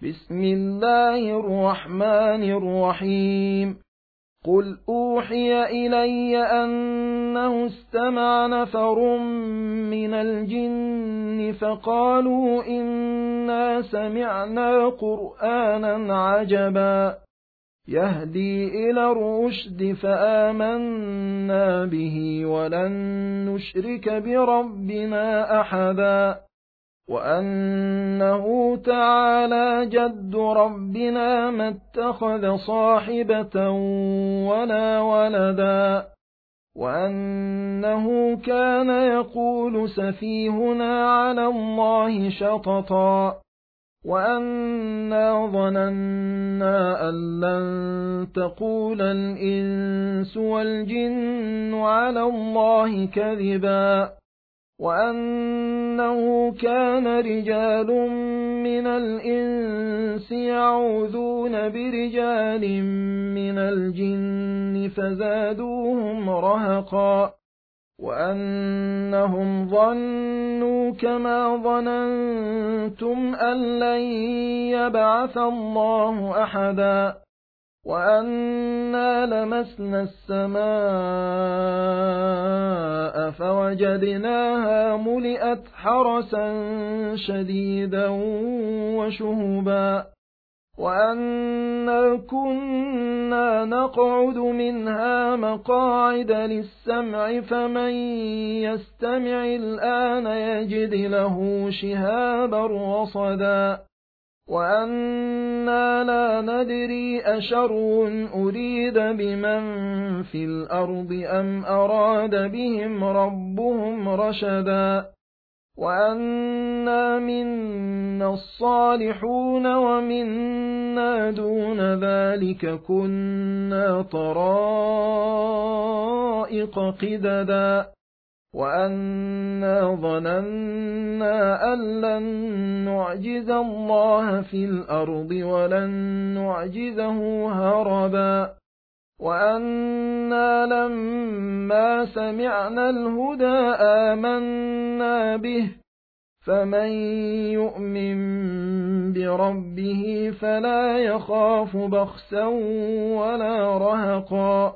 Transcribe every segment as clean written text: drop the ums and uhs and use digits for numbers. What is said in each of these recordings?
بسم الله الرحمن الرحيم. قل أوحي إلي أنه استمع نفر من الجن فقالوا إنا سمعنا قرآنا عجبا يهدي إلى الرشد فآمنا به ولن نشرك بربنا أحدا وأنه تعالى جد ربنا ما اتخذ صاحبة ولا ولدا وأنه كان يقول سفيهنا على الله شططا وأنا ظننا أن لن تقول الإنس والجن على الله كذبا وأنه كان رجال من الإنس يعوذون برجال من الجن فزادوهم رهقا وأنهم ظنوا كما ظننتم أن لن يبعث الله أحدا وأنا لمسنا السماء فوجدناها ملئت حرسا شديدا وشهبا وأنا كنا نقعد منها مقاعد للسمع فمن يستمع الآن يجد له شهابا رصدا وأنا لا ندري أشر أريد بمن في الأرض أم أراد بهم ربهم رشدا وأنا منا الصالحون ومنا دون ذلك كنا طرائق قددا وأنا ظننا أن لن نعجز الله في الأرض ولن نعجزه هربا وأنا لما سمعنا الهدى آمنا به فمن يؤمن بربه فلا يخاف بخسا ولا رهقا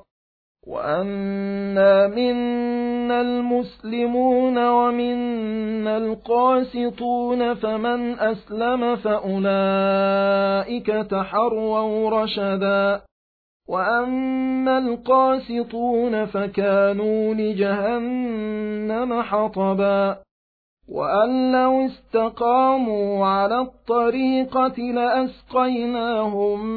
وأنا منا المسلمون ومنا القاسطون فمن أسلم فأولئك تحروا رشدا وأما القاسطون فكانوا لجهنم حطبا وأن لو استقاموا على الطريقة لأسقيناهم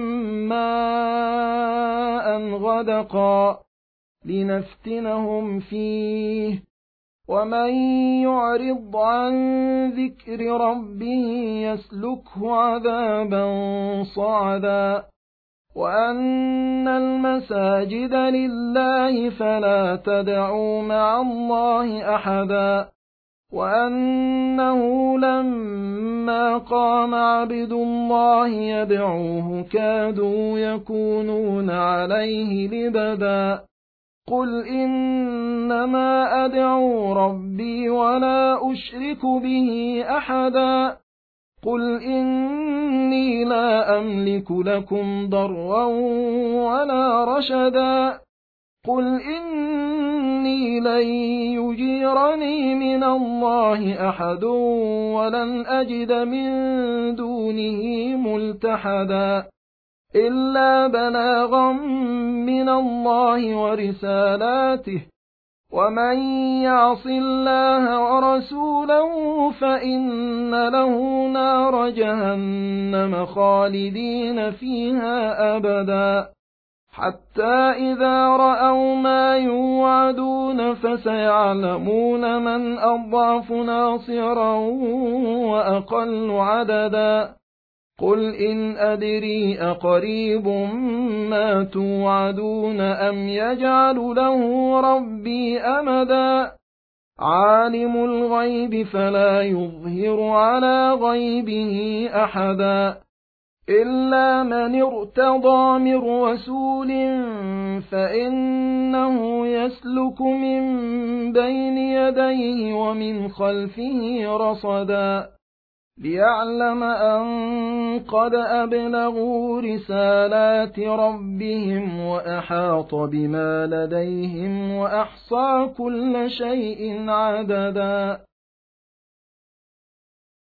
ماء غدقا لنفتنهم فيه ومن يعرض عن ذكر ربه يسلكه عذابا صعدا وأن المساجد لله فلا تدعوا مع الله أحدا وأنه لما قام عبد الله يدعوه كادوا يكونون عليه لبدا قل إنما أدعو ربي ولا أشرك به أحدا قل إني لا أملك لكم ضرا ولا رشدا قل إني لن يجيرني من الله أحد ولن أجد من دونه ملتحدا إلا بلاغا من الله ورسالاته ومن يعص الله ورسوله فإن له نار جهنم خالدين فيها أبدا حتى إذا رأوا ما يوعدون فسيعلمون من أضعف ناصرا وأقل عددا قل إن أدري أقريب ما توعدون أم يجعل له ربي أمدا عالم الغيب فلا يظهر على غيبه أحدا إلا من ارتضى من رسول فإنه يسلك من بين يديه ومن خلفه رصدا ليعلم أن قد أبلغوا رسالات ربهم وأحاط بما لديهم وأحصى كل شيء عددا